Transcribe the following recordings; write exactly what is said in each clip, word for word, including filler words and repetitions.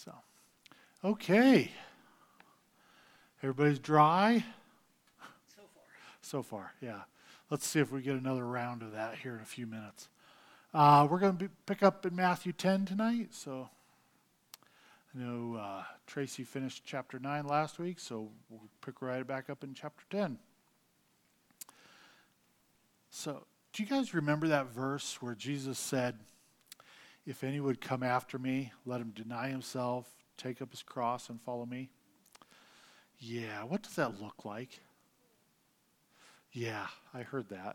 So, okay. Everybody's dry? So far. So far, yeah. Let's see if we get another round of that here in a few minutes. Uh, we're going to pick up in Matthew ten tonight. So, I know uh, Tracy finished chapter nine last week, so we'll pick right back up in chapter ten. So, do you guys remember that verse where Jesus said, if any would come after me, let him deny himself, take up his cross, and follow me? Yeah, what does that look like? Yeah, I heard that.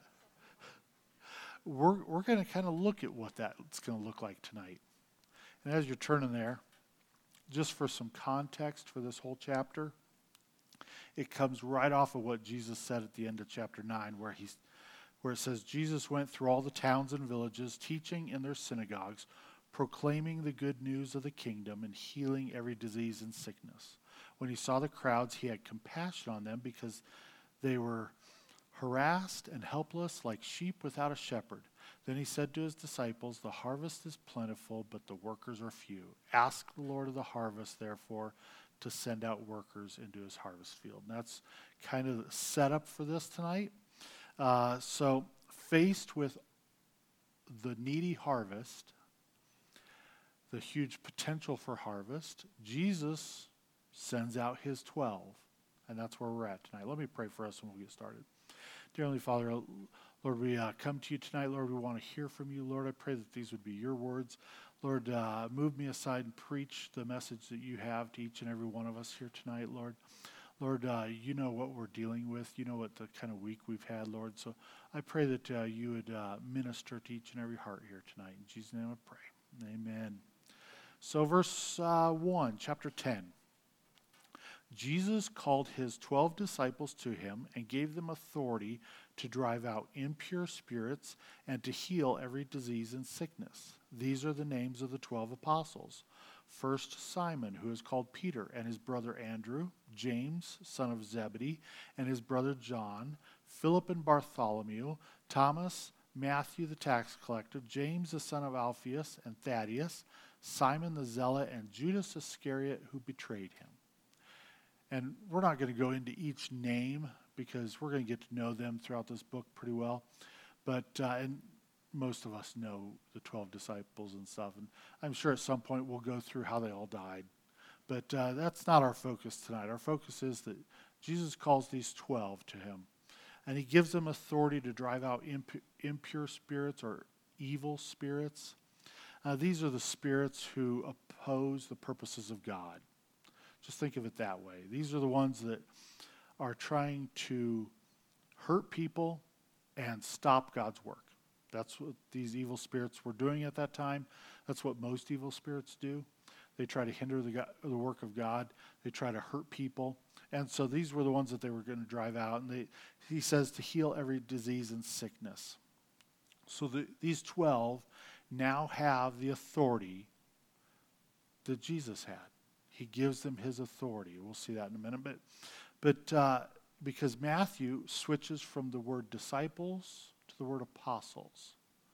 We're we're going to kind of look at what that's going to look like tonight. And as you're turning there, just for some context for this whole chapter, it comes right off of what Jesus said at the end of chapter nine, where he's where it says, Jesus went through all the towns and villages, teaching in their synagogues, proclaiming the good news of the kingdom and healing every disease and sickness. When he saw the crowds, he had compassion on them because they were harassed and helpless like sheep without a shepherd. Then he said to his disciples, the harvest is plentiful, but the workers are few. Ask the Lord of the harvest, therefore, to send out workers into his harvest field. And that's kind of the setup for this tonight. Uh, so, faced with the needy harvest, the huge potential for harvest, Jesus sends out his twelve. And that's where we're at tonight. Let me pray for us and we'll get started. Dear Heavenly Father, Lord, we uh, come to you tonight. Lord, we want to hear from you. Lord, I pray that these would be your words. Lord, uh, move me aside and preach the message that you have to each and every one of us here tonight, Lord. Lord, uh, you know what we're dealing with. You know what the kind of week we've had, Lord. So I pray that uh, you would uh, minister to each and every heart here tonight. In Jesus' name I pray. Amen. So verse uh, one, chapter ten. Jesus called his twelve disciples to him and gave them authority to drive out impure spirits and to heal every disease and sickness. These are the names of the twelve apostles. First, Simon, who is called Peter, and his brother Andrew, James, son of Zebedee, and his brother John, Philip and Bartholomew, Thomas, Matthew the tax collector, James the son of Alphaeus and Thaddeus, Simon the zealot, and Judas Iscariot, who betrayed him. And we're not going to go into each name because we're going to get to know them throughout this book pretty well. But uh, and most of us know the twelve disciples and stuff. And I'm sure at some point we'll go through how they all died. But uh, that's not our focus tonight. Our focus is that Jesus calls these twelve to him. And he gives them authority to drive out imp- impure spirits or evil spirits. Uh, these are the spirits who oppose the purposes of God. Just think of it that way. These are the ones that are trying to hurt people and stop God's work. That's what these evil spirits were doing at that time. That's what most evil spirits do. They try to hinder the, God, the work of God. They try to hurt people. And so these were the ones that they were going to drive out. And they, he says to heal every disease and sickness. So the, these twelve now have the authority that Jesus had. He gives them his authority. We'll see that in a minute. But, but uh, because Matthew switches from the word disciples to the word apostles.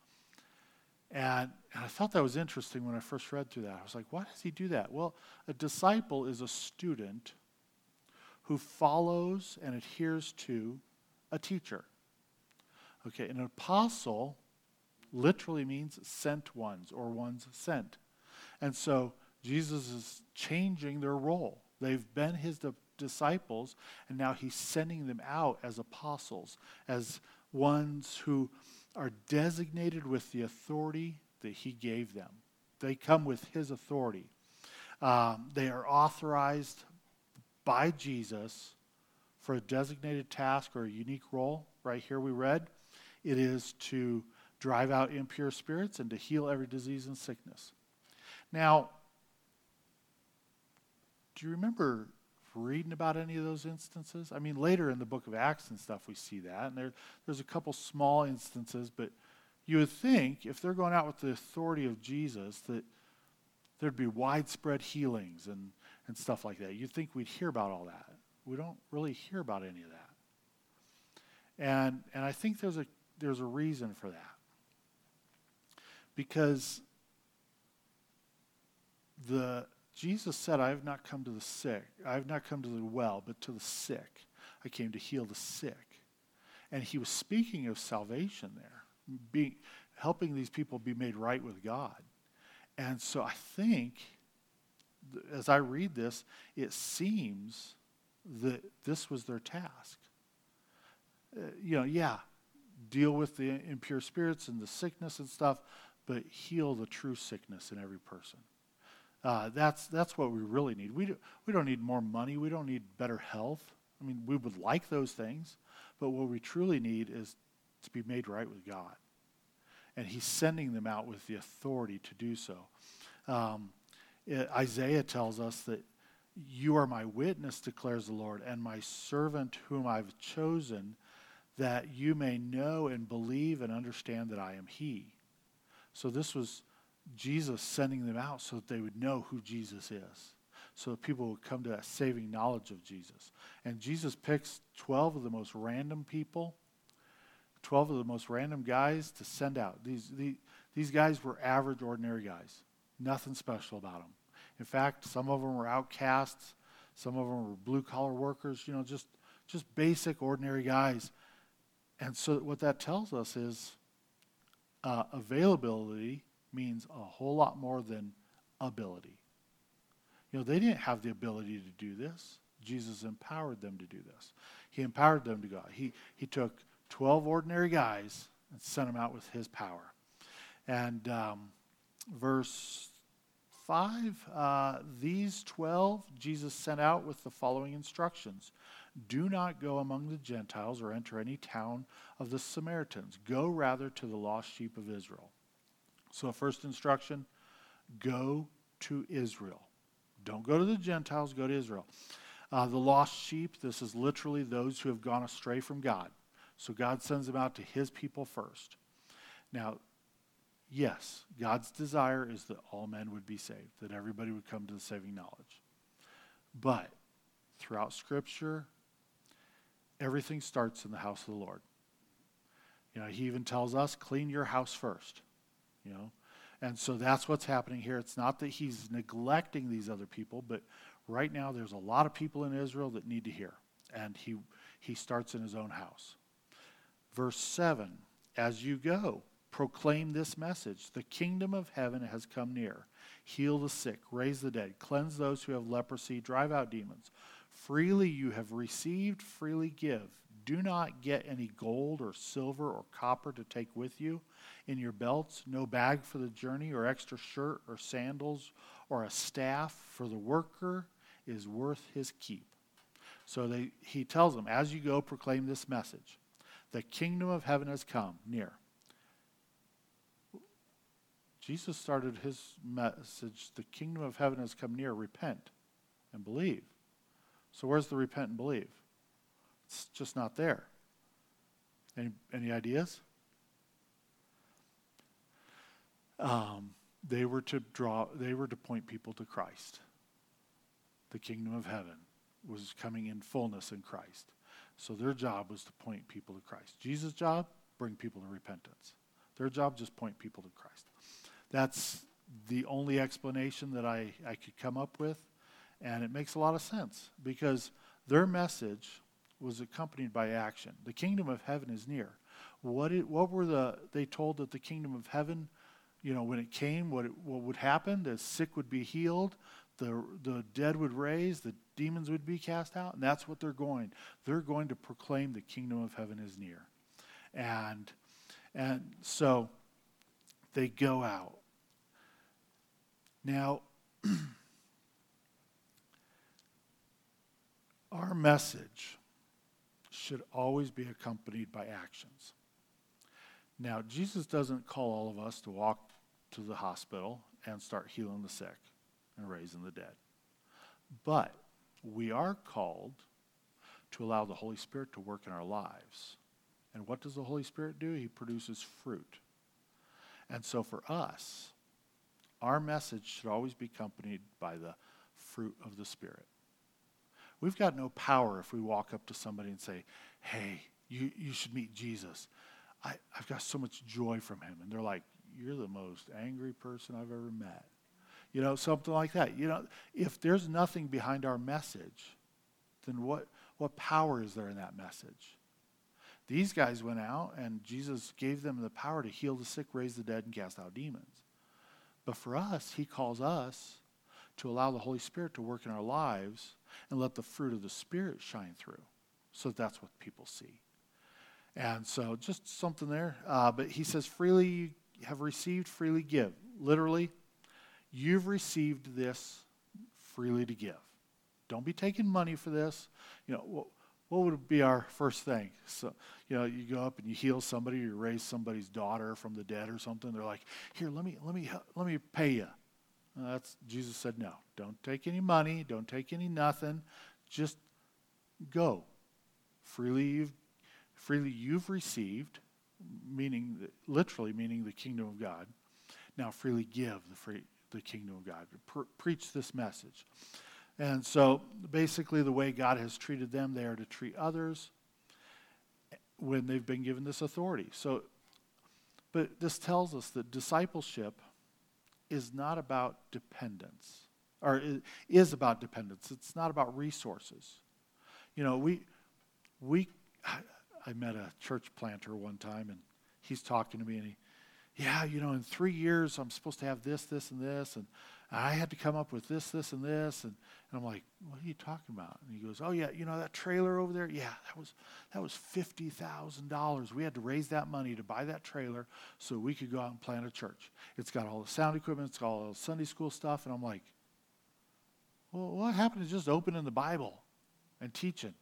And, and I thought that was interesting when I first read through that. I was like, why does he do that? Well, a disciple is a student who follows and adheres to a teacher. Okay, an apostle literally means sent ones or ones sent. And so Jesus is changing their role. They've been his di- disciples, and now he's sending them out as apostles, as ones who are designated with the authority that he gave them. They come with his authority. Um, they are authorized by Jesus for a designated task or a unique role. Right here we read, it is to drive out impure spirits and to heal every disease and sickness. Now, do you remember reading about any of those instances? I mean, later in the book of Acts and stuff, we see that. And there, there's a couple small instances, but you would think if they're going out with the authority of Jesus that there'd be widespread healings and, and stuff like that. You'd think we'd hear about all that. We don't really hear about any of that. And and I think there's a there's a reason for that. Because the Jesus said, I have not come to the sick. I have not come to the well, but to the sick. I came to heal the sick. And he was speaking of salvation there, being, helping these people be made right with God. And so I think, th- as I read this, it seems that this was their task. Uh, you know, yeah, deal with the impure spirits and the sickness and stuff, but heal the true sickness in every person. Uh, that's that's what we really need. We do, we don't need more money. We don't need better health. I mean, we would like those things, but what we truly need is to be made right with God. And he's sending them out with the authority to do so. Um, it, Isaiah tells us that you are my witness, declares the Lord, and my servant whom I've chosen, that you may know and believe and understand that I am he. So this was Jesus sending them out so that they would know who Jesus is, so that people would come to that saving knowledge of Jesus. And Jesus picks twelve of the most random people, twelve of the most random guys to send out. These, these, these guys were average, ordinary guys. Nothing special about them. In fact, some of them were outcasts. Some of them were blue-collar workers, you know, just, just basic, ordinary guys. And so what that tells us is uh, availability means a whole lot more than ability. You know, they didn't have the ability to do this. Jesus empowered them to do this. He empowered them to go. He, he took twelve ordinary guys and sent them out with his power. And um, verse five, uh, these twelve Jesus sent out with the following instructions. Do not go among the Gentiles or enter any town of the Samaritans. Go rather to the lost sheep of Israel. So first instruction, go to Israel. Don't go to the Gentiles, go to Israel. Uh, the lost sheep, this is literally those who have gone astray from God. So God sends them out to his people first. Now, yes, God's desire is that all men would be saved, that everybody would come to the saving knowledge. But throughout Scripture, everything starts in the house of the Lord. You know, he even tells us, clean your house first. You know, and so that's what's happening here. It's not that he's neglecting these other people, but right now there's a lot of people in Israel that need to hear, and he he starts in his own house. Verse seven, as you go, proclaim this message: the kingdom of heaven has come near. Heal the sick, raise the dead, cleanse those who have leprosy, drive out demons. Freely you have received, freely give. Do not get any gold or silver or copper to take with you in your belts, no bag for the journey or extra shirt or sandals or a staff, for the worker is worth his keep. So they, he tells them, as you go, proclaim this message. The kingdom of heaven has come near. Jesus started his message, the kingdom of heaven has come near, repent and believe. So where's the repent and believe? It's just not there. Any, any ideas? Um, they were to draw, they were to point people to Christ. The kingdom of heaven was coming in fullness in Christ. So their job was to point people to Christ. Jesus' job, bring people to repentance. Their job, just point people to Christ. That's the only explanation that I, I could come up with, and it makes a lot of sense because their message was accompanied by action. The kingdom of heaven is near. What it, what were the, they told that the kingdom of heaven, you know, when it came, what, it, what would happen, the sick would be healed, the, the dead would raise, the demons would be cast out, and that's what they're going. They're going to proclaim the kingdom of heaven is near. And, and so they go out. Now, our message should always be accompanied by actions. Now, Jesus doesn't call all of us to walk to the hospital and start healing the sick and raising the dead. But we are called to allow the Holy Spirit to work in our lives. And what does the Holy Spirit do? He produces fruit. And so for us, our message should always be accompanied by the fruit of the Spirit. We've got no power if we walk up to somebody and say, hey, you, you should meet Jesus. I, I've got so much joy from him. And they're like, you're the most angry person I've ever met. You know, something like that. You know, if there's nothing behind our message, then what, what power is there in that message? These guys went out and Jesus gave them the power to heal the sick, raise the dead, and cast out demons. But for us, he calls us to allow the Holy Spirit to work in our lives and let the fruit of the Spirit shine through. So that's what people see. And so just something there. Uh, but he says, freely you have received, freely give. Literally, you've received this freely to give. Don't be taking money for this. You know, what, what would be our first thing? So, you know, you go up and you heal somebody, you raise somebody's daughter from the dead or something. They're like, here, let me, let me, let me pay you. Uh, that's Jesus said, no, don't take any money, don't take any nothing, just go. Freely you've, freely you've received, meaning literally meaning the kingdom of God. Now freely give the free the kingdom of God. Pre- preach this message. And so basically the way God has treated them, they are to treat others when they've been given this authority. So, but this tells us that discipleship is not about dependence, or is about dependence. It's not about resources. You know, we, we, I met a church planter one time, and he's talking to me, and he, yeah, you know, in three years I'm supposed to have this, this, and this, and I had to come up with this, this, and this, and, and I'm like, what are you talking about? And he goes, oh yeah, you know that trailer over there? Yeah, that was that was fifty thousand dollars. We had to raise that money to buy that trailer so we could go out and plant a church. It's got all the sound equipment, it's got all the Sunday school stuff, and I'm like, well, what happened to just opening the Bible and teaching?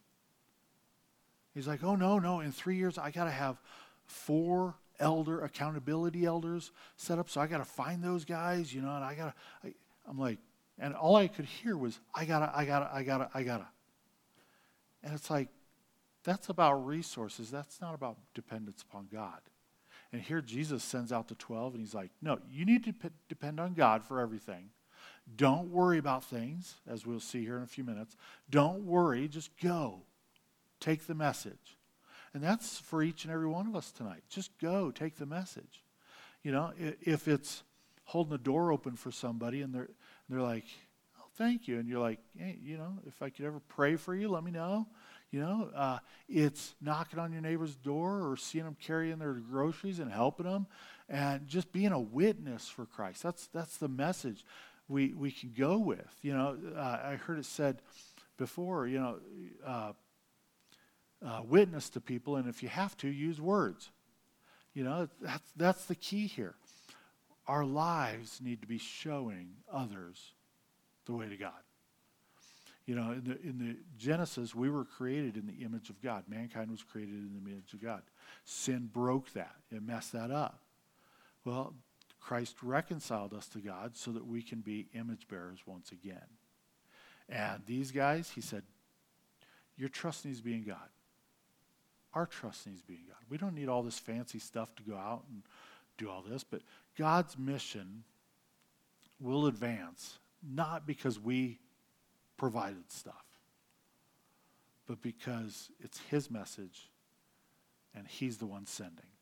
He's like, oh no, no, in three years I got to have four elder accountability elders set up, so I got to find those guys, you know, and I got to, I'm like, and all I could hear was, I got to, I got to, I got to, I got to. And it's like, that's about resources. That's not about dependence upon God. And here Jesus sends out the twelve, and he's like, no, you need to p- depend on God for everything. Don't worry about things, as we'll see here in a few minutes. Don't worry, just go. Take the message. And that's for each and every one of us tonight. Just go, take the message. You know, if it's holding the door open for somebody and they're they're like, oh, thank you. And you're like, hey, you know, if I could ever pray for you, let me know. You know, uh, it's knocking on your neighbor's door or seeing them carrying their groceries and helping them and just being a witness for Christ. That's that's the message we, we can go with. You know, uh, I heard it said before, you know, uh, Uh, witness to people, and if you have to, use words. You know, that's, that's the key here. Our lives need to be showing others the way to God. You know, in the, in the Genesis, we were created in the image of God. Mankind was created in the image of God. Sin broke that. It messed that up. Well, Christ reconciled us to God so that we can be image bearers once again. And these guys, he said, your trust needs to be in God. Our trust needs to be in God. We don't need all this fancy stuff to go out and do all this, but God's mission will advance, not because we provided stuff, but because it's his message and he's the one sending.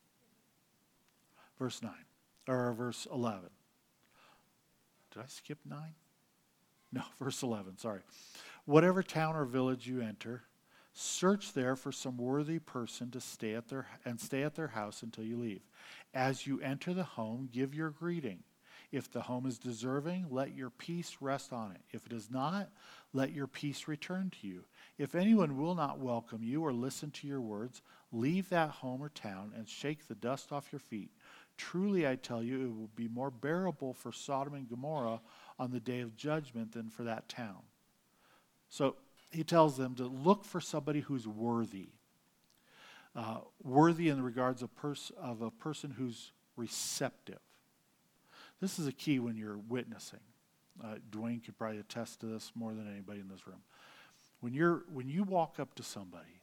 Verse nine, or verse eleven. Did I skip nine? No, verse eleven, sorry. Whatever town or village you enter, search there for some worthy person to stay at their and stay at their house until you leave. As you enter the home, give your greeting. If the home is deserving, let your peace rest on it. If it is not, let your peace return to you. If anyone will not welcome you or listen to your words, leave that home or town and shake the dust off your feet. Truly, I tell you, it will be more bearable for Sodom and Gomorrah on the day of judgment than for that town. So he tells them to look for somebody who's worthy. Uh, worthy in the regards of, pers- of a person who's receptive. This is a key when you're witnessing. Uh, Dwayne could probably attest to this more than anybody in this room. When you're when you walk up to somebody,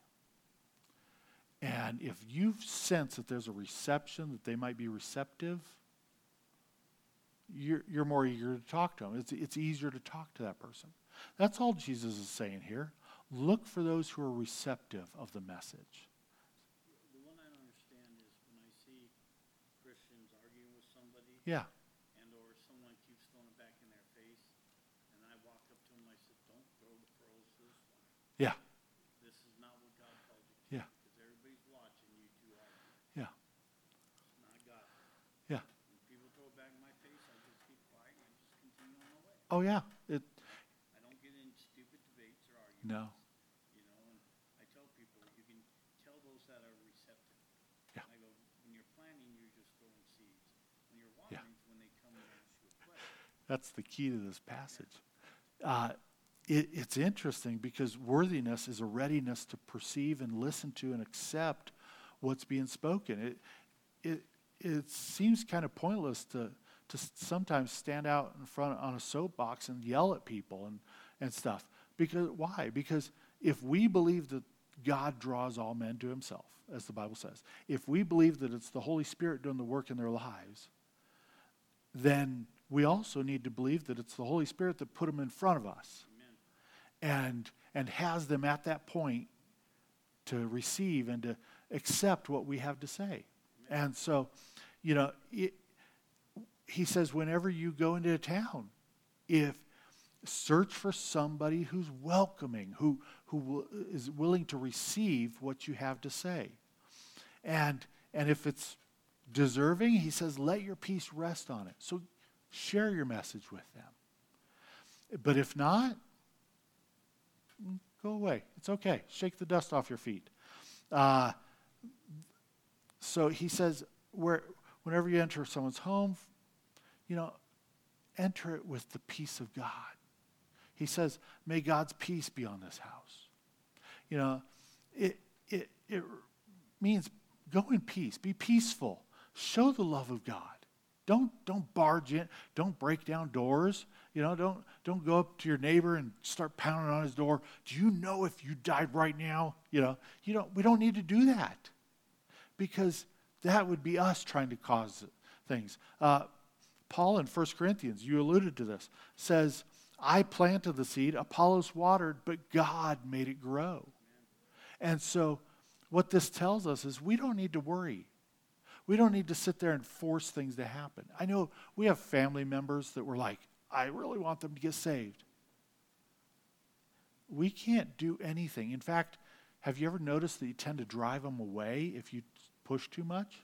and if you sense that there's a reception, that they might be receptive, you're, you're more eager to talk to them. It's, it's easier to talk to that person. That's all Jesus is saying here. Look for those who are receptive of the message. The one I don't understand is when I see Christians arguing with somebody, Yeah. and or someone keeps throwing it back in their yeah. It, I don't get in stupid debates or arguments. no. You know, and I tell people, you can tell those that are receptive. Yeah. I go, when you're planting, you're just throwing seeds. When you're Yeah. watering, when they come and ask you a question. That's the key to this passage. Uh, it, it's interesting because worthiness is a readiness to perceive and listen to and accept what's being spoken. It it it seems kind of pointless to to sometimes stand out in front on a soapbox and yell at people and, and stuff. Because why? Because if we believe that God draws all men to himself, as the Bible says, if we believe that it's the Holy Spirit doing the work in their lives, then we also need to believe that it's the Holy Spirit that put them in front of us. Amen. and and has them at that point to receive and to accept what we have to say. And so, you know, it, he says, whenever you go into a town, if search for somebody who's welcoming, who who will, is willing to receive what you have to say. And and if it's deserving, he says, let your peace rest on it. So share your message with them. But if not, go away. It's okay. Shake the dust off your feet. Uh, so he says, where, whenever you enter someone's home, you know, enter it with the peace of God. He says, may God's peace be on this house. You know, it, it, it means go in peace. Be peaceful. Show the love of God. Don't, don't barge in. Don't break down doors. You know, don't, don't go up to your neighbor and start pounding on his door. Do you know if you died right now? You know, you don't, we don't need to do that because that would be us trying to cause things. Uh, Paul in First Corinthians, you alluded to this, says, I planted the seed, Apollos watered, but God made it grow. And so what this tells us is we don't need to worry. We don't need to sit there and force things to happen. I know we have family members that were like, I really want them to get saved. We can't do anything. In fact, have you ever noticed that you tend to drive them away if you push too much?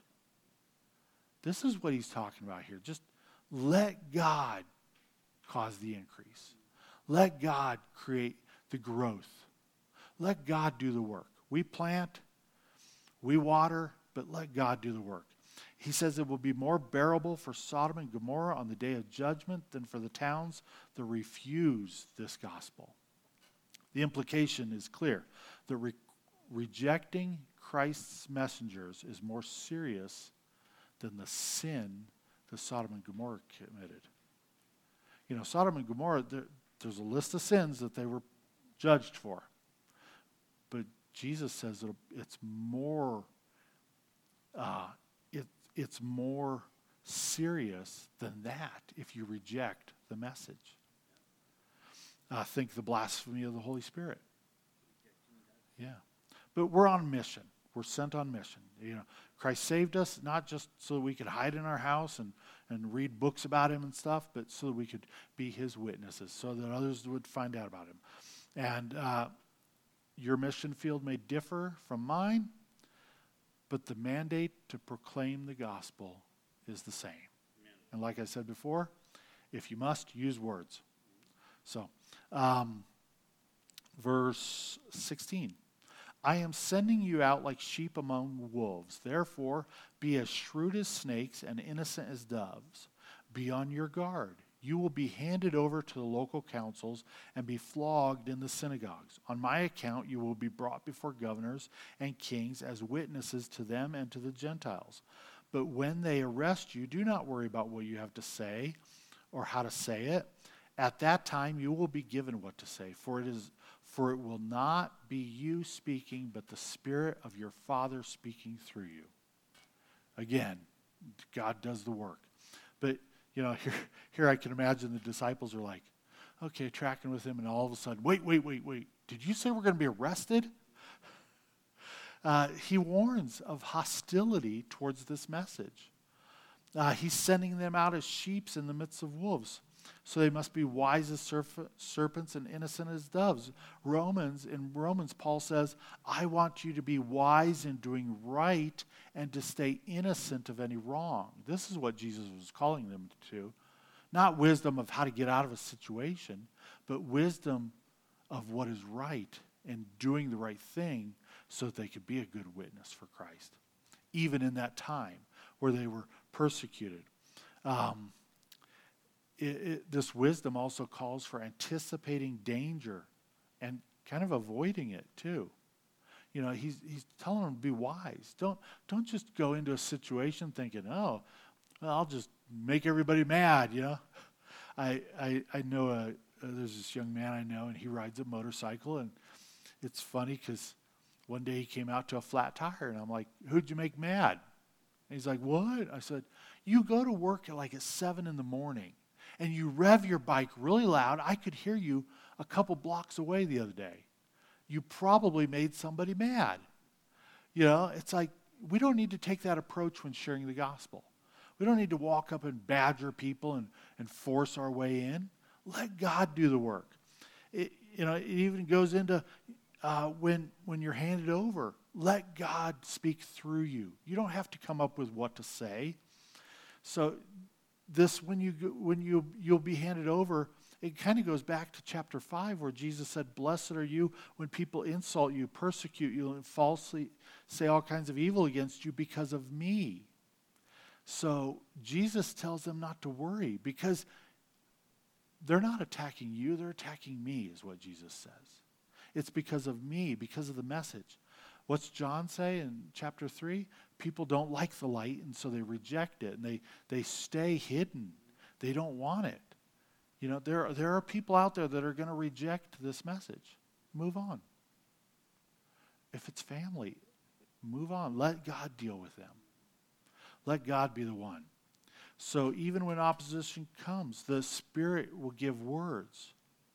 This is what he's talking about here. Just let God cause the increase. Let God create the growth. Let God do the work. We plant, we water, but let God do the work. He says it will be more bearable for Sodom and Gomorrah on the day of judgment than for the towns that refuse this gospel. The implication is clear. The re- rejecting Christ's messengers is more serious than the sin that Sodom and Gomorrah committed. You know, Sodom and Gomorrah, there, there's a list of sins that they were judged for. But Jesus says that it's more, uh, it, it's more serious than that if you reject the message. Uh, think the blasphemy of the Holy Spirit. Yeah. But we're on mission. We're sent on mission. You know, Christ saved us not just so that we could hide in our house and, and read books about him and stuff, but so that we could be his witnesses, so that others would find out about him. And uh, your mission field may differ from mine, but the mandate to proclaim the gospel is the same. Amen. And like I said before, if you must, use words. So, um, verse sixteen. I am sending you out like sheep among wolves. Therefore, be as shrewd as snakes and innocent as doves. Be on your guard. You will be handed over to the local councils and be flogged in the synagogues. On my account, you will be brought before governors and kings as witnesses to them and to the Gentiles. But when they arrest you, do not worry about what you have to say or how to say it. At that time, you will be given what to say, for it is For it will not be you speaking, but the Spirit of your Father speaking through you. Again, God does the work. But, you know, here, here I can imagine the disciples are like, okay, tracking with him, and all of a sudden, wait, wait, wait, wait. Did you say we're going to be arrested? Uh, he warns of hostility towards this message. Uh, he's sending them out as sheep in the midst of wolves. So they must be wise as serp- serpents and innocent as doves. Romans, in Romans, Paul says, I want you to be wise in doing right and to stay innocent of any wrong. This is what Jesus was calling them to. Not wisdom of how to get out of a situation, but wisdom of what is right and doing the right thing so that they could be a good witness for Christ, even in that time where they were persecuted. Um, it, it, this wisdom also calls for anticipating danger and kind of avoiding it too. You know, he's he's telling them to be wise. Don't don't just go into a situation thinking, oh, well, I'll just make everybody mad. You know, I I I know a, there's this young man I know, and he rides a motorcycle, and it's funny because one day he came out to a flat tire, and I'm like, who'd you make mad? And he's like, what? I said, you go to work at like at seven in the morning, and you rev your bike really loud. I could hear you a couple blocks away the other day. You probably made somebody mad. You know, it's like we don't need to take that approach when sharing the gospel. We don't need to walk up and badger people and, and force our way in. Let God do the work. It, you know, it even goes into uh, when when you're handed over. Let God speak through you. You don't have to come up with what to say. So this, when you when you you'll be handed over, it kind of goes back to chapter five where Jesus said, blessed are you when people insult you, persecute you, and falsely say all kinds of evil against you because of me. So Jesus tells them not to worry because they're not attacking you, they're attacking me, is what Jesus says. It's because of me, because of the message. What's John say in chapter three? People don't like the light, and so they reject it, and they, they stay hidden. They don't want it. You know, there, there are people out there that are going to reject this message. Move on. If it's family, move on. Let God deal with them. Let God be the one. So even when opposition comes, the Spirit will give words.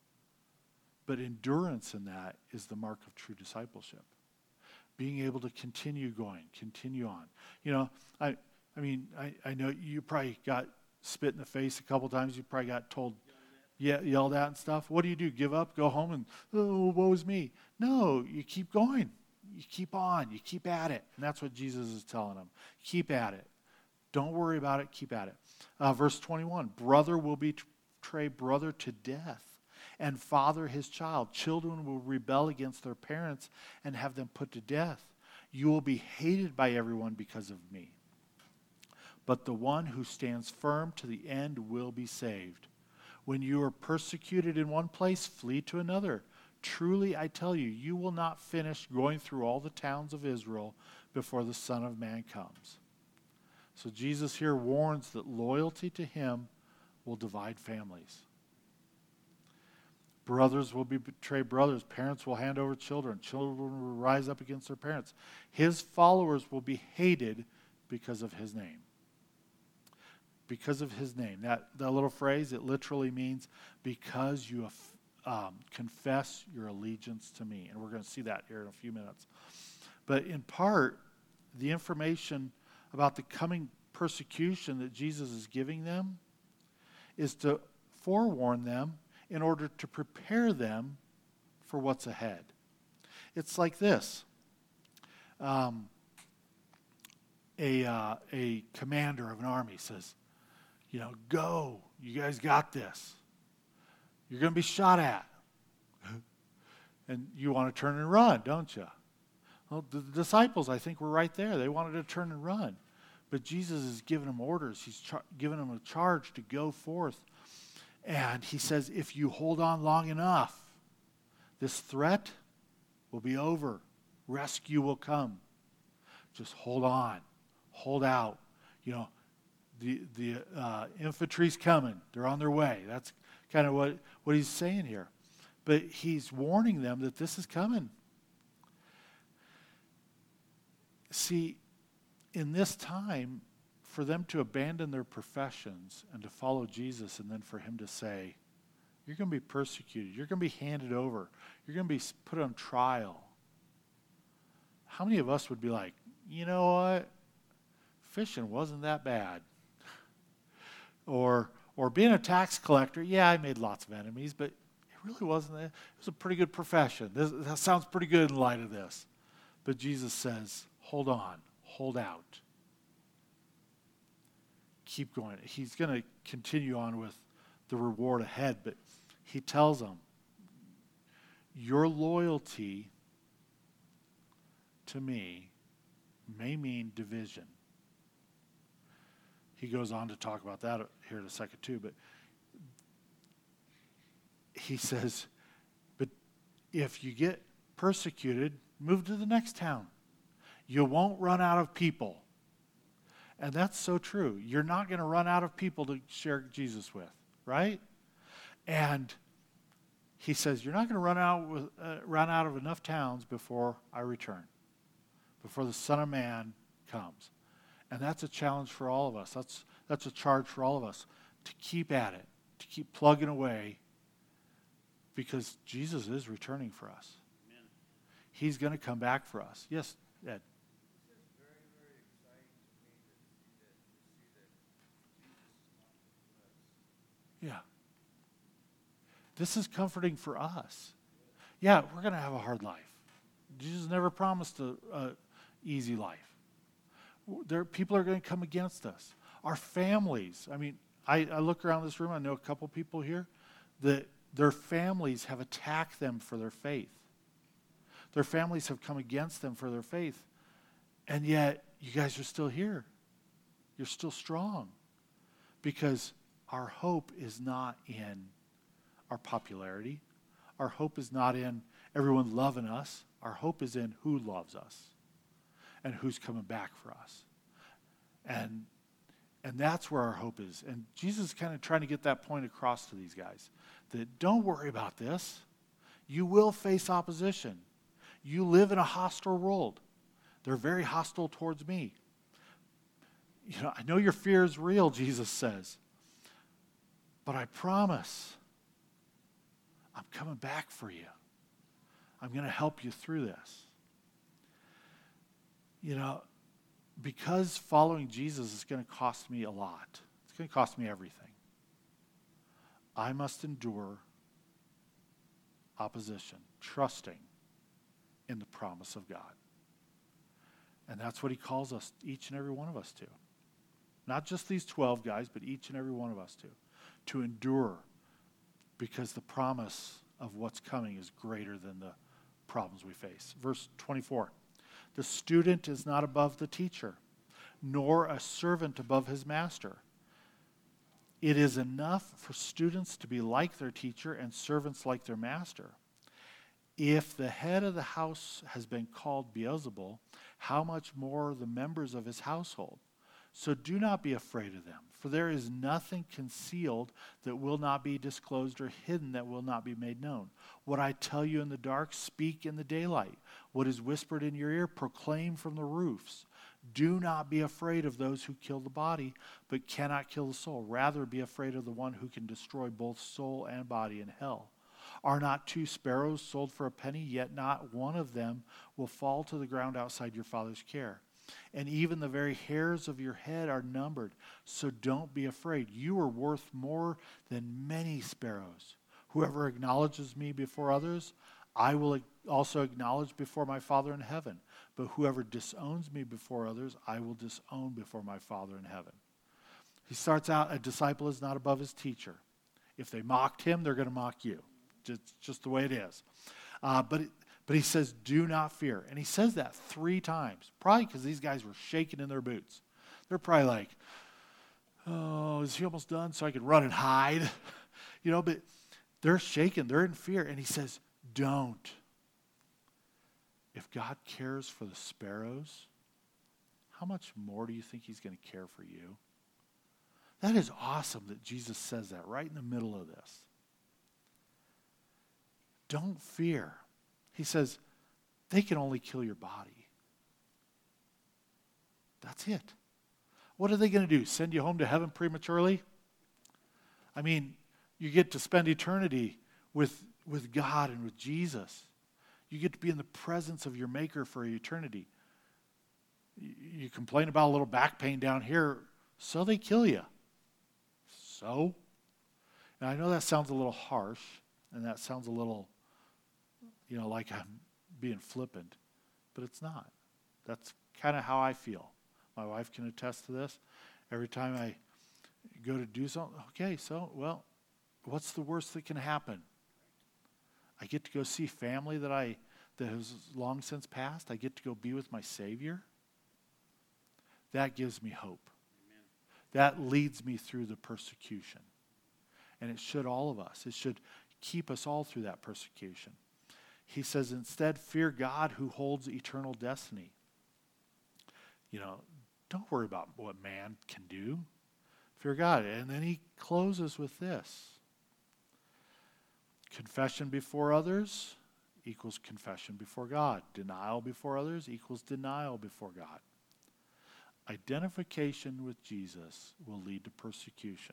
But endurance in that is the mark of true discipleship. Being able to continue going, continue on. You know, I I mean, I, I know you probably got spit in the face a couple times. You probably got told, yeah, yelled at and stuff. What do you do? Give up? Go home and, oh, woe is me. No, you keep going. You keep on. You keep at it. And that's what Jesus is telling them. Keep at it. Don't worry about it. Keep at it. Uh, verse twenty-one, brother will betray brother to death, and father his child. Children will rebel against their parents and have them put to death. You will be hated by everyone because of me. But the one who stands firm to the end will be saved. When you are persecuted in one place, flee to another. Truly, I tell you, you will not finish going through all the towns of Israel before the Son of Man comes. So Jesus here warns that loyalty to him will divide families. Brothers will betray brothers. Parents will hand over children. Children will rise up against their parents. His followers will be hated because of his name. Because of his name. That, that little phrase, it literally means because you have um, confess your allegiance to me. And we're going to see that here in a few minutes. But in part, the information about the coming persecution that Jesus is giving them is to forewarn them in order to prepare them for what's ahead. It's like this. Um, a, uh, a commander of an army says, you know, go, you guys got this. You're going to be shot at. And you want to turn and run, don't you? Well, the disciples, I think, were right there. They wanted to turn and run. But Jesus is giving them orders. He's char- giving them a charge to go forth. And he says, if you hold on long enough, this threat will be over. Rescue will come. Just hold on. Hold out. You know, the, the uh, infantry's coming. They're on their way. That's kind of what, what he's saying here. But he's warning them that this is coming. See, in this time, for them to abandon their professions and to follow Jesus, and then for him to say, you're going to be persecuted, you're going to be handed over, you're going to be put on trial. How many of us would be like, you know what? Fishing wasn't that bad. or or being a tax collector, yeah, I made lots of enemies, but it really wasn't that. It was a pretty good profession. This, that sounds pretty good in light of this. But Jesus says, hold on, hold out. Keep going. He's going to continue on with the reward ahead, but he tells them, your loyalty to me may mean division. He goes on to talk about that here in a second too, but he says, but if you get persecuted, move to the next town. You won't run out of people. And that's so true. You're not going to run out of people to share Jesus with, right? And he says, you're not going to run out with, uh, run out of enough towns before I return, before the Son of Man comes. And that's a challenge for all of us. That's, that's a charge for all of us to keep at it, to keep plugging away, because Jesus is returning for us. Amen. He's going to come back for us. Yes, Ed. This is very, very exciting to me to see that, to see that Jesus is not with us. Yeah. This is comforting for us. Yeah, we're going to have a hard life. Jesus never promised a, a easy life. There, people are going to come against us. Our families. I mean, I, I look around this room. I know a couple people here that their families have attacked them for their faith. Their families have come against them for their faith. And yet, you guys are still here. You're still strong. Because our hope is not in our popularity. Our hope is not in everyone loving us. Our hope is in who loves us and who's coming back for us. And, and that's where our hope is. And Jesus is kind of trying to get that point across to these guys. That don't worry about this. You will face opposition. You live in a hostile world. They're very hostile towards me. You know, I know your fear is real, Jesus says. But I promise, I'm coming back for you. I'm going to help you through this. You know, because following Jesus is going to cost me a lot. It's going to cost me everything. I must endure opposition, trusting in the promise of God. And that's what he calls us, each and every one of us to. Not just these twelve guys, but each and every one of us to. To endure, because the promise of what's coming is greater than the problems we face. Verse twenty-four. The student is not above the teacher, nor a servant above his master. It is enough for students to be like their teacher and servants like their master. If the head of the house has been called Beelzebul, how much more the members of his household? So do not be afraid of them, for there is nothing concealed that will not be disclosed or hidden that will not be made known. What I tell you in the dark, speak in the daylight. What is whispered in your ear, proclaim from the roofs. Do not be afraid of those who kill the body, but cannot kill the soul. Rather, be afraid of the one who can destroy both soul and body in hell. Are not two sparrows sold for a penny, yet not one of them will fall to the ground outside your Father's care? And even the very hairs of your head are numbered. So don't be afraid. You are worth more than many sparrows. Whoever acknowledges me before others, I will also acknowledge before my Father in heaven. But whoever disowns me before others, I will disown before my Father in heaven. He starts out, a disciple is not above his teacher. If they mocked him, they're going to mock you. It's just the way it is. Uh, but it, But he says, do not fear. And he says that three times, probably because these guys were shaking in their boots. They're probably like, oh, is he almost done so I could run and hide? You know, but they're shaking. They're in fear. And he says, don't. If God cares for the sparrows, how much more do you think he's going to care for you? That is awesome that Jesus says that right in the middle of this. Don't fear. He says, they can only kill your body. That's it. What are they going to do? Send you home to heaven prematurely? I mean, you get to spend eternity with, with God and with Jesus. You get to be in the presence of your Maker for eternity. You, you complain about a little back pain down here, so they kill you. So? And I know that sounds a little harsh, and that sounds a little, you know, like I'm being flippant, but it's not. That's kind of how I feel. My wife can attest to this. Every time I go to do something, okay, so, well, what's the worst that can happen? I get to go see family that I that has long since passed. I get to go be with my Savior. That gives me hope. Amen. That leads me through the persecution. And it should all of us. It should keep us all through that persecution. He says, instead, fear God who holds eternal destiny. You know, don't worry about what man can do. Fear God. And then he closes with this. Confession before others equals confession before God. Denial before others equals denial before God. Identification with Jesus will lead to persecution,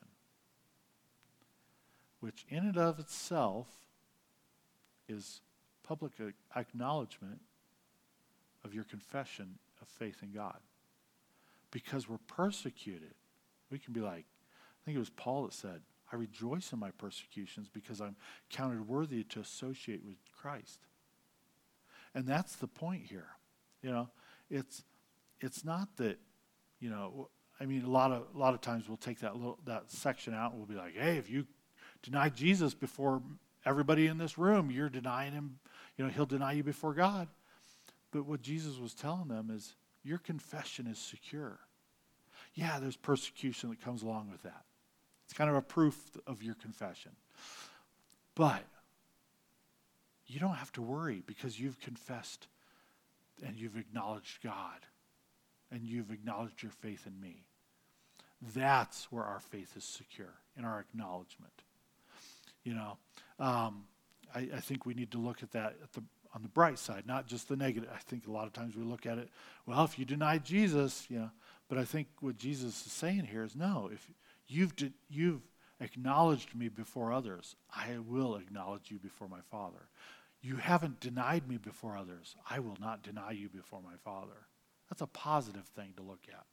which in and of itself is public acknowledgement of your confession of faith in God. Because we're persecuted, we can be like, I think it was Paul that said, I rejoice in my persecutions because I'm counted worthy to associate with Christ. And that's the point here. You know, it's it's not that, you know, I mean, a lot of a lot of times we'll take that little that section out and we'll be like, hey, if you deny Jesus before everybody in this room, you're denying him, you know, he'll deny you before God. But what Jesus was telling them is your confession is secure. Yeah, there's persecution that comes along with that. It's kind of a proof of your confession. But you don't have to worry because you've confessed and you've acknowledged God and you've acknowledged your faith in me. That's where our faith is secure, in our acknowledgement. You know, um, I, I think we need to look at that at the on the bright side, not just the negative. I think a lot of times we look at it, well, if you deny Jesus, you know, but I think what Jesus is saying here is no, if You've de- you've acknowledged me before others, I will acknowledge you before my Father. You haven't denied me before others, I will not deny you before my Father. That's a positive thing to look at.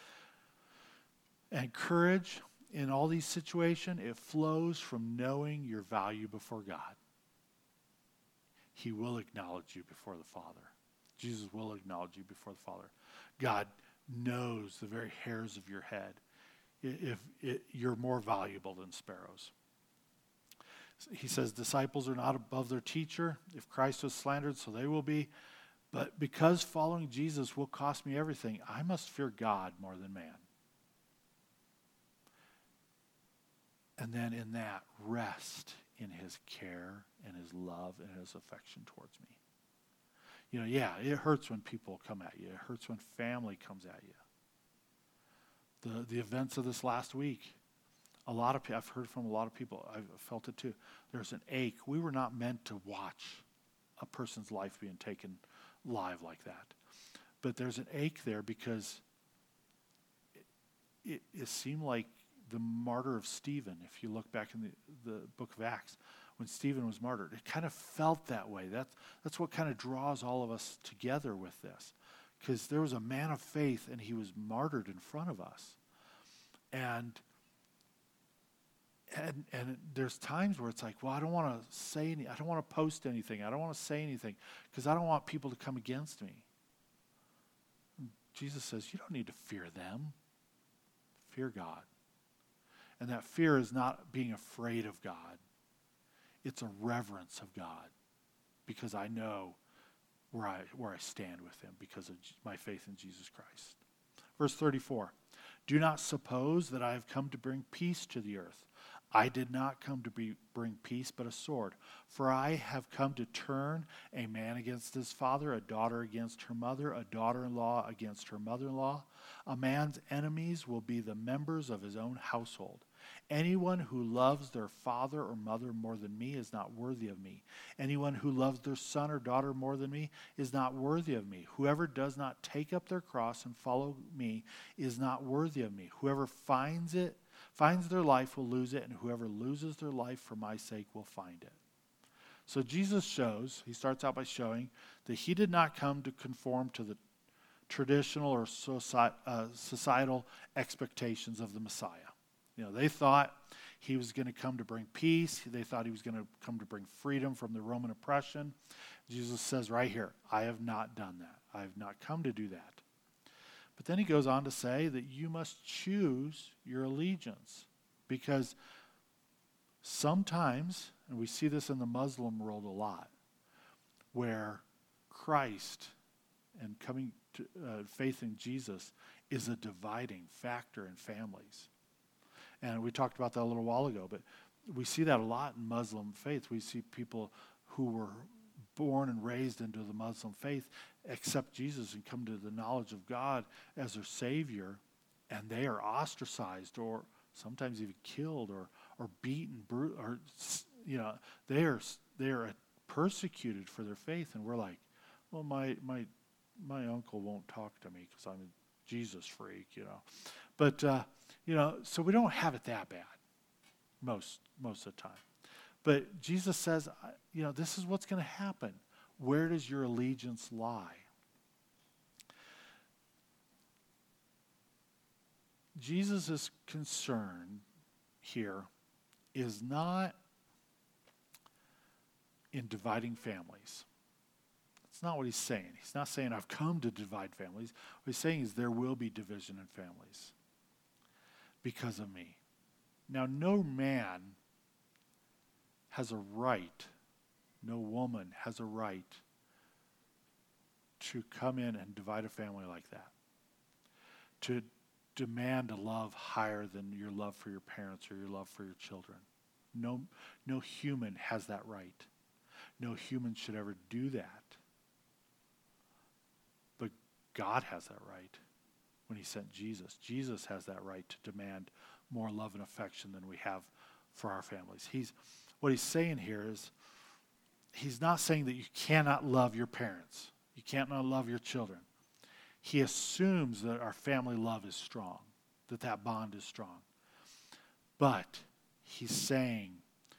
And courage in all these situations, it flows from knowing your value before God. He will acknowledge you before the Father. Jesus will acknowledge you before the Father. God knows the very hairs of your head. If it, you're more valuable than sparrows. He says, disciples are not above their teacher. If Christ was slandered, so they will be. But because following Jesus will cost me everything, I must fear God more than man. And then in that, rest in his care and his love and his affection towards me. You know, yeah, it hurts when people come at you. It hurts when family comes at you. The the events of this last week, a lot of I've heard from a lot of people. I've felt it too. There's an ache. We were not meant to watch a person's life being taken live like that, but there's an ache there because it, it, it seemed like the martyr of Stephen. If you look back in the, the book of Acts, when Stephen was martyred, it kind of felt that way. That's that's what kind of draws all of us together with this. Because there was a man of faith and he was martyred in front of us. And, and and there's times where it's like, well, I don't want to say any, I don't want to post anything. I don't want to say anything because I don't want people to come against me. And Jesus says, you don't need to fear them. Fear God. And that fear is not being afraid of God. It's a reverence of God because I know where I where I stand with him because of my faith in Jesus Christ. Verse thirty-four, do not suppose that I have come to bring peace to the earth. I did not come to be, bring peace, but a sword. For I have come to turn a man against his father, a daughter against her mother, a daughter-in-law against her mother-in-law. A man's enemies will be the members of his own household. Anyone who loves their father or mother more than me is not worthy of me. Anyone who loves their son or daughter more than me is not worthy of me. Whoever does not take up their cross and follow me is not worthy of me. Whoever finds it, finds their life will lose it, and whoever loses their life for my sake will find it. So Jesus shows, he starts out by showing that he did not come to conform to the traditional or societal expectations of the Messiah. You know, they thought he was going to come to bring peace. They thought he was going to come to bring freedom from the Roman oppression. Jesus says right here, I have not done that. I have not come to do that. But then he goes on to say that you must choose your allegiance because Sometimes, and we see this in the Muslim world a lot, where Christ and coming to uh, faith in Jesus is a dividing factor in families. And we talked about that a little while ago, but we see that a lot in Muslim faith. We see people who were born and raised into the Muslim faith accept Jesus and come to the knowledge of God as their Savior, and they are ostracized or sometimes even killed or or beaten, bru- or you know, they are they are persecuted for their faith, and we're like, well, my my my uncle won't talk to me because I'm a Jesus freak, you know. But uh, you know, so we don't have it that bad most most of the time. But Jesus says, you know, this is what's going to happen. Where does your allegiance lie? Jesus' concern here is not in dividing families. That's not what he's saying. He's not saying, I've come to divide families. What he's saying is there will be division in families because of me. Now, no man has a right, no woman has a right to come in and divide a family like that. To demand a love higher than your love for your parents or your love for your children. No, no human has that right. No human should ever do that. But God has that right when he sent Jesus. Jesus has that right to demand more love and affection than we have for our families. He's What he's saying here is, he's not saying that you cannot love your parents. You can't not love your children. He assumes that our family love is strong, that that bond is strong. But he's saying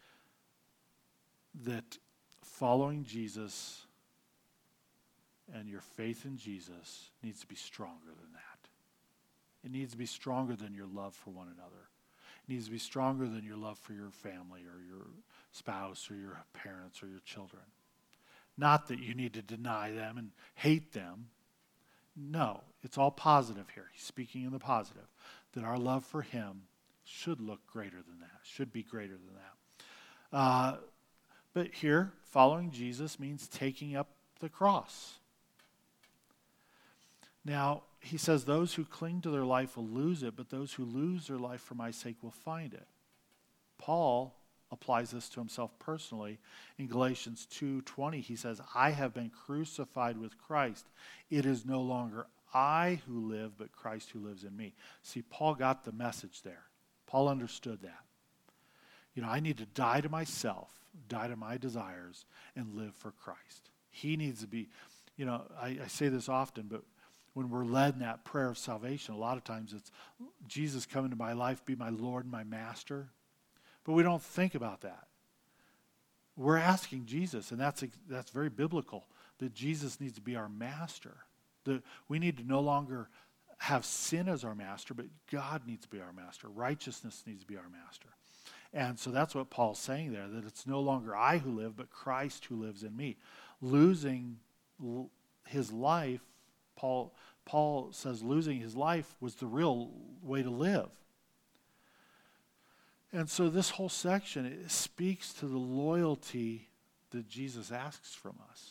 that following Jesus and your faith in Jesus needs to be stronger than that. It needs to be stronger than your love for one another. It needs to be stronger than your love for your family or your spouse or your parents or your children. Not that you need to deny them and hate them. No, it's all positive here. He's speaking in the positive. That our love for him should look greater than that, should be greater than that. Uh, but here, following Jesus means taking up the cross. Now, he says, those who cling to their life will lose it, but those who lose their life for my sake will find it. Paul applies this to himself personally. In Galatians two twenty, he says, I have been crucified with Christ. It is no longer I who live, but Christ who lives in me. See, Paul got the message there. Paul understood that. You know, I need to die to myself, die to my desires, and live for Christ. He needs to be, you know, I, I say this often, but when we're led in that prayer of salvation, a lot of times it's, Jesus, come into my life, be my Lord and my master. But we don't think about that. We're asking Jesus, and that's that's very biblical, that Jesus needs to be our master. That we need to no longer have sin as our master, but God needs to be our master. Righteousness needs to be our master. And so that's what Paul's saying there, that it's no longer I who live, but Christ who lives in me. Losing l- his life, Paul, Paul says losing his life was the real way to live. And so this whole section, it speaks to the loyalty that Jesus asks from us.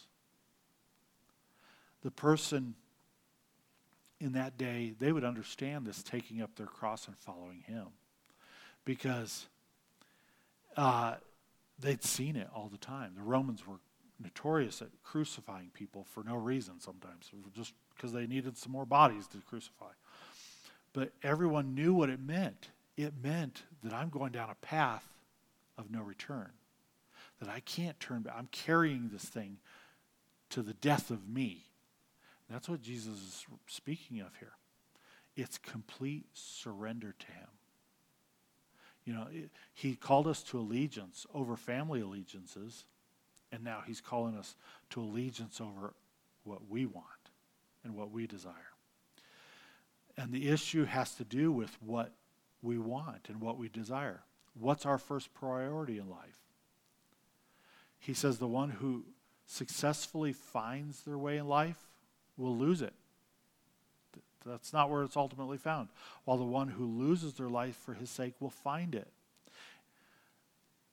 The person in that day, they would understand this, taking up their cross and following him. Because uh, they'd seen it all the time. The Romans were notorious at crucifying people for no reason sometimes, just because they needed some more bodies to crucify. But everyone knew what it meant. It meant that I'm going down a path of no return, that I can't turn back. I'm carrying this thing to the death of me. That's what Jesus is speaking of here. It's complete surrender to him. You know, it, he called us to allegiance over family allegiances, and now he's calling us to allegiance over what we want and what we desire. And the issue has to do with what we want and what we desire. What's our first priority in life? He says the one who successfully finds their way in life will lose it. That's not where it's ultimately found. While the one who loses their life for his sake will find it.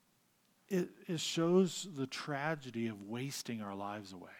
it, it shows the tragedy of wasting our lives away,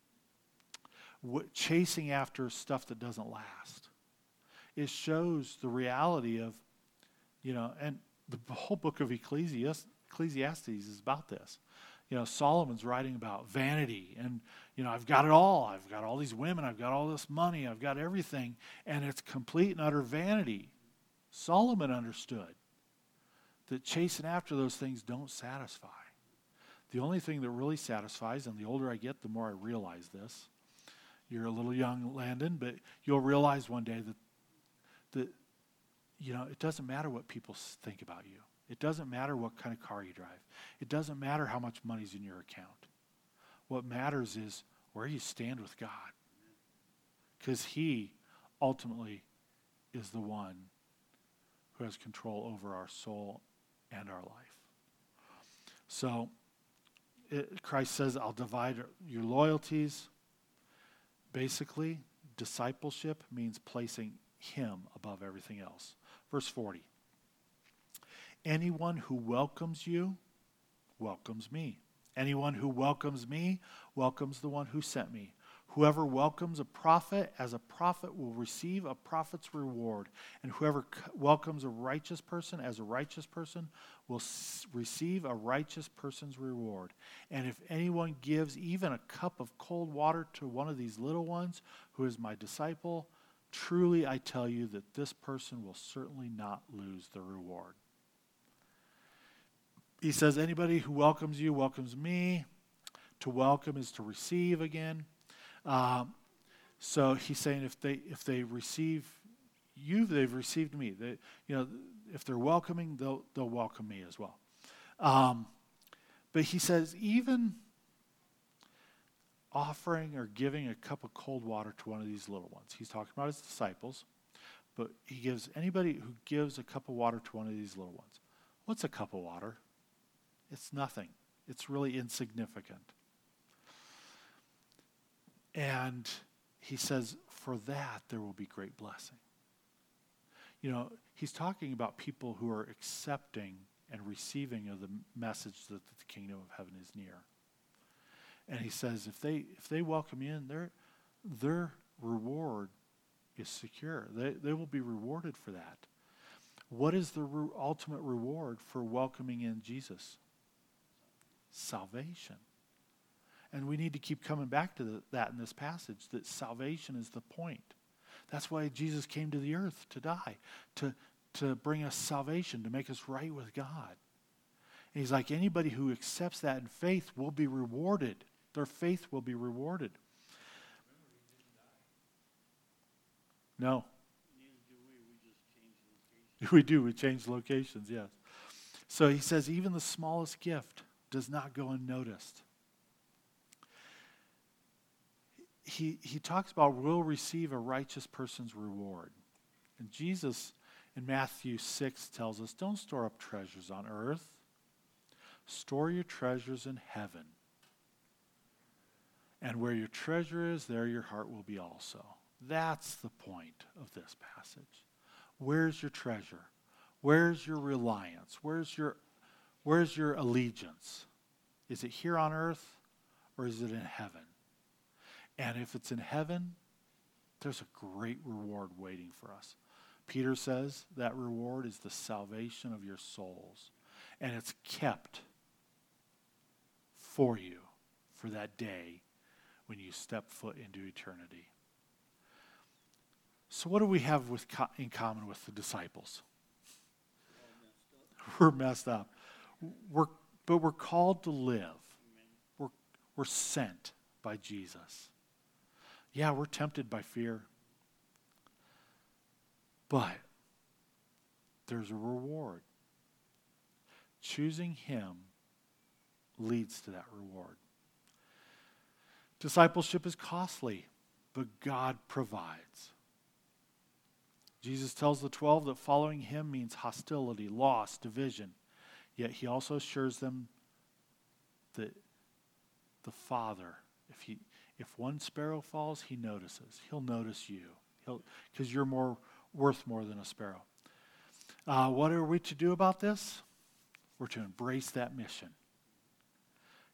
w- chasing after stuff that doesn't last. It shows the reality of, you know, and the whole book of Ecclesiastes, Ecclesiastes is about this. You know, Solomon's writing about vanity and, you know, I've got it all. I've got all these women. I've got all this money. I've got everything. And it's complete and utter vanity. Solomon understood that chasing after those things don't satisfy. The only thing that really satisfies, and the older I get, the more I realize this. You're a little young, Landon, but you'll realize one day that, that you know, it doesn't matter what people think about you. It doesn't matter what kind of car you drive. It doesn't matter how much money's in your account. What matters is where you stand with God. Because he ultimately is the one who has control over our soul and our life. So it, Christ says, I'll divide your loyalties. Basically, discipleship means placing him above everything else. Verse forty. Anyone who welcomes you welcomes me. Anyone who welcomes me welcomes the one who sent me. Whoever welcomes a prophet as a prophet will receive a prophet's reward. And whoever c- welcomes a righteous person as a righteous person will s- receive a righteous person's reward. And if anyone gives even a cup of cold water to one of these little ones who is my disciple, truly I tell you that this person will certainly not lose the reward. He says, anybody who welcomes you welcomes me. To welcome is to receive again. Um, so he's saying if they if they receive you, they've received me. They, you know, if they're welcoming, they'll they'll welcome me as well. Um, but he says even offering or giving a cup of cold water to one of these little ones. He's talking about his disciples, but he gives anybody who gives a cup of water to one of these little ones. What's a cup of water? It's nothing. It's really insignificant. And he says, for that there will be great blessing. You know, he's talking about people who are accepting and receiving of the message that the kingdom of heaven is near. And he says, if they if they welcome you in, their their reward is secure. They they will be rewarded for that. What is the re- ultimate reward for welcoming in Jesus? Salvation. And we need to keep coming back to the, that in this passage, that salvation is the point. That's why Jesus came to the earth to die, to, to bring us salvation, to make us right with God. And he's like, anybody who accepts that in faith will be rewarded. Their faith will be rewarded. No. Neither do we. We just change location. We do. We change locations, yes. So he says, even the smallest gift does not go unnoticed. He, he talks about will receive a righteous person's reward. And Jesus in Matthew six tells us, don't store up treasures on earth. Store your treasures in heaven. And where your treasure is, there your heart will be also. That's the point of this passage. Where's your treasure? Where's your reliance? Where's your, where's your allegiance? Is it here on earth or is it in heaven? And if it's in heaven, there's a great reward waiting for us. Peter says that reward is the salvation of your souls. And it's kept for you for that day when you step foot into eternity. So what do we have with co- in common with the disciples? We're messed up. We're, but we're called to live. We're, we're sent by Jesus. Yeah, we're tempted by fear. But there's a reward. Choosing him leads to that reward. Discipleship is costly, but God provides. Jesus tells the twelve that following him means hostility, loss, division. Yet he also assures them that the Father, if he if one sparrow falls, he notices. He'll notice you. He'll because you're more worth more than a sparrow. Uh, what are we to do about this? We're to embrace that mission.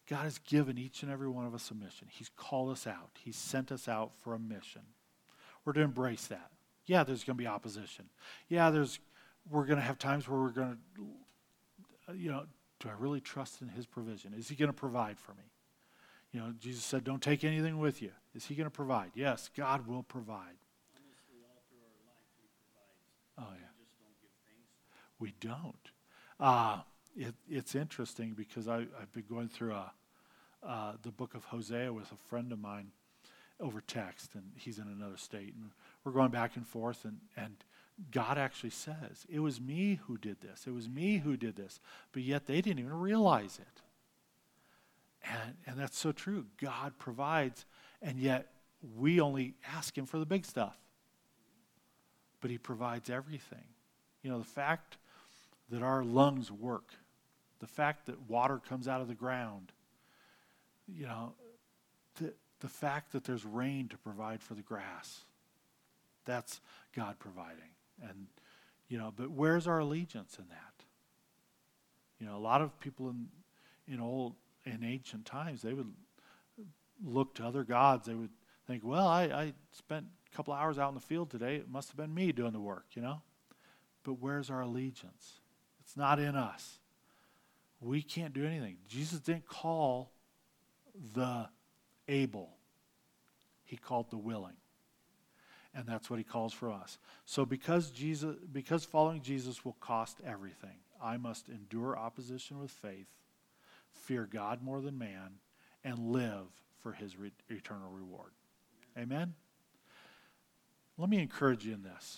God has given each and every one of us a mission. He's called us out. He's sent us out for a mission. We're to embrace that. Yeah, there's going to be opposition. Yeah, there's we're going to have times where we're going to, you know, do I really trust in his provision? Is he going to provide for me? You know, Jesus said, don't take anything with you. Is he going to provide? Yes, God will provide. Honestly, all through our life, he provides. Oh, yeah. We just don't give thanks. We don't. Uh, it, it's interesting because I, I've been going through a, uh, the book of Hosea with a friend of mine over text, and he's in another state. And we're going back and forth, and, and God actually says, it was me who did this. It was me who did this. But yet they didn't even realize it. And, and that's so true. God provides, and yet we only ask him for the big stuff. But he provides everything. You know, the fact that our lungs work, the fact that water comes out of the ground, you know, the, the fact that there's rain to provide for the grass, that's God providing. And, you know, but where's our allegiance in that? You know, a lot of people in, in old, in ancient times, they would look to other gods. They would think, well, I, I spent a couple hours out in the field today. It must have been me doing the work, you know? But where's our allegiance? It's not in us. We can't do anything. Jesus didn't call the able. He called the willing. And that's what he calls for us. So because Jesus, because following Jesus will cost everything, I must endure opposition with faith, fear God more than man, and live for his re- eternal reward. Amen? Amen? Let me encourage you in this.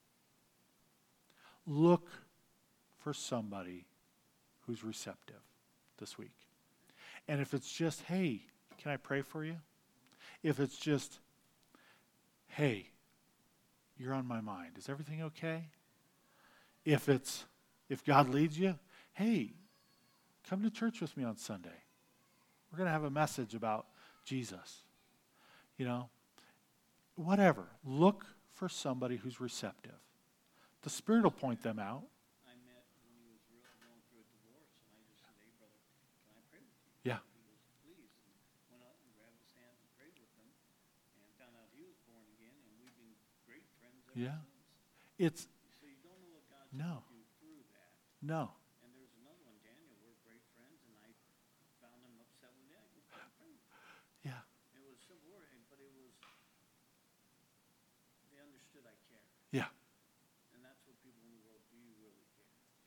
Look for somebody who's receptive this week. And if it's just, hey, can I pray for you? If it's just, hey, you're on my mind. Is everything okay? If it's, if God leads you, hey, come to church with me on Sunday. We're going to have a message about Jesus. You know, whatever. Look for somebody who's receptive. The Spirit will point them out. I met when he was real, going through a divorce, and I just said, hey, brother, can I pray with you? Yeah. He goes, please. And went out and grabbed his hand and prayed with him, and found out he was born again, and we've been great friends ever Yeah. since. It's, So you don't know what God's No. going to do through that. no. And there's another one, Daniel, we're great friends, and I found him upset one day. I go, "Pray with me." Yeah. It was simple word, and- but it was, they understood I care. Yeah. And that's what people in the world do, you really care.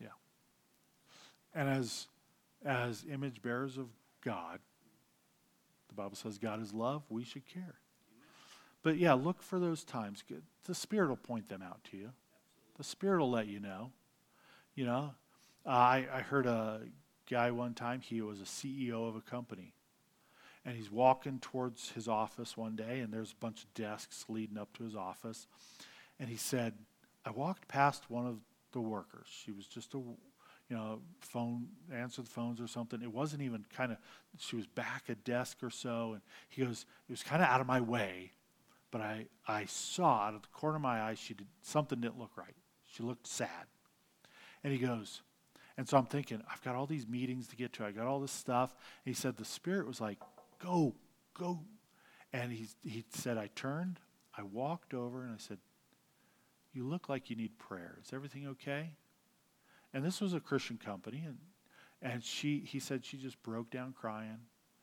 And as as image bearers of God, the Bible says God is love, we should care. But yeah, look for those times. The Spirit will point them out to you. The Spirit will let you know. You know, uh, I, I heard a guy one time, he was a C E O of a company. And he's walking towards his office one day, and there's a bunch of desks leading up to his office. And he said, I walked past one of the workers. She was just a, you know, phone, answered the phones or something. It wasn't even kind of, she was back a desk or so. And he goes, it was kind of out of my way, but I, I saw out of the corner of my eye, she did, something didn't look right. She looked sad. And he goes, and so I'm thinking, I've got all these meetings to get to. I got all this stuff. And he said, the Spirit was like, go, go. And he, he said, I turned, I walked over, and I said, you look like you need prayer. Is everything okay? And this was a Christian company, and and she he said she just broke down crying.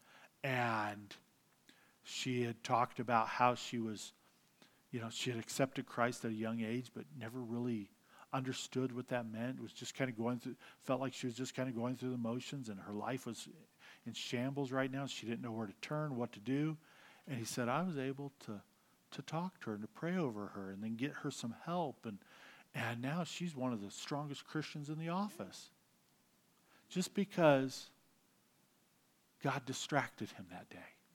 And she had talked about how she was, you know, she had accepted Christ at a young age, but never really understood what that meant. It was just kind of going through, felt like she was just kind of going through the motions, and her life was in shambles right now. She didn't know where to turn, what to do. And he said, I was able to to talk to her and to pray over her and then get her some help. And and now she's one of the strongest Christians in the office. Just because God distracted him that day.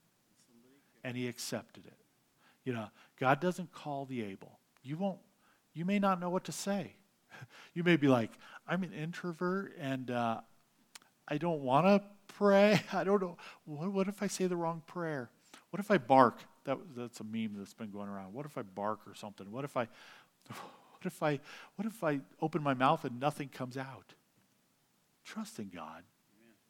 And he accepted it. You know, God doesn't call the able. You won't, you may not know what to say. You may be like, I'm an introvert and uh, I don't want to pray. I don't know. What, what if I say the wrong prayer? What if I bark? That, that's a meme that's been going around. What if I bark or something? What if I, what if I, what if I open my mouth and nothing comes out? Trust in God. Amen.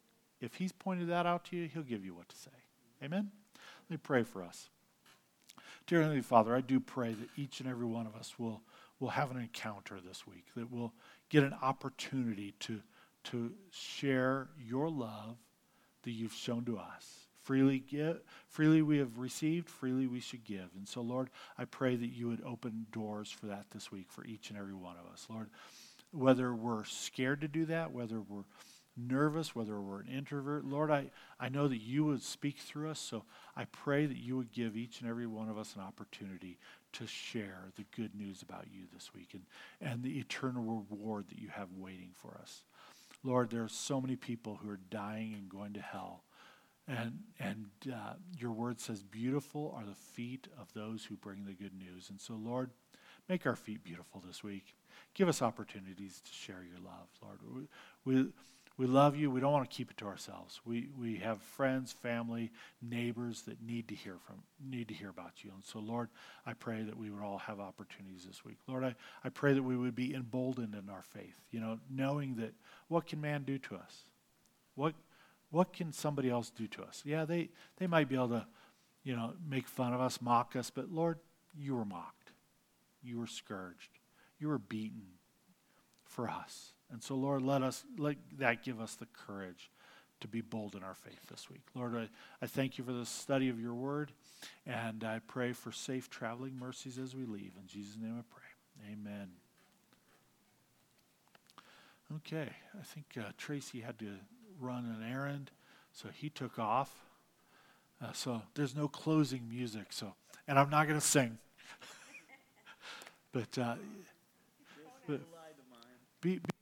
if he's pointed that out to you, he'll give you what to say. Amen? Let me pray for us. Dear Heavenly Father, I do pray that each and every one of us will, will have an encounter this week, that we'll get an opportunity to, to share your love that you've shown to us. Freely give, freely we have received, freely we should give. And so, Lord, I pray that you would open doors for that this week for each and every one of us. Lord, whether we're scared to do that, whether we're nervous, whether we're an introvert, Lord, I, I know that you would speak through us, so I pray that you would give each and every one of us an opportunity to share the good news about you this week and, and the eternal reward that you have waiting for us. Lord, there are so many people who are dying and going to hell. And and uh, your word says, beautiful are the feet of those who bring the good news. And so, Lord, make our feet beautiful this week. Give us opportunities to share your love, Lord. We, we, we love you. We don't want to keep it to ourselves. We we have friends, family, neighbors that need to hear from, need to hear about you. And so, Lord, I pray that we would all have opportunities this week. Lord, I, I pray that we would be emboldened in our faith, you know, knowing that what can man do to us? What What can somebody else do to us? Yeah, they, they might be able to, you know, make fun of us, mock us, but Lord, you were mocked. You were scourged. You were beaten for us. And so, Lord, let us let that give us the courage to be bold in our faith this week. Lord, I, I thank you for the study of your word, and I pray for safe traveling mercies as we leave. In Jesus' name I pray. Amen. Okay, I think uh, Tracy had to run an errand, so he took off. Uh, so there's no closing music, so, and I'm not going to sing. but, uh, but be, be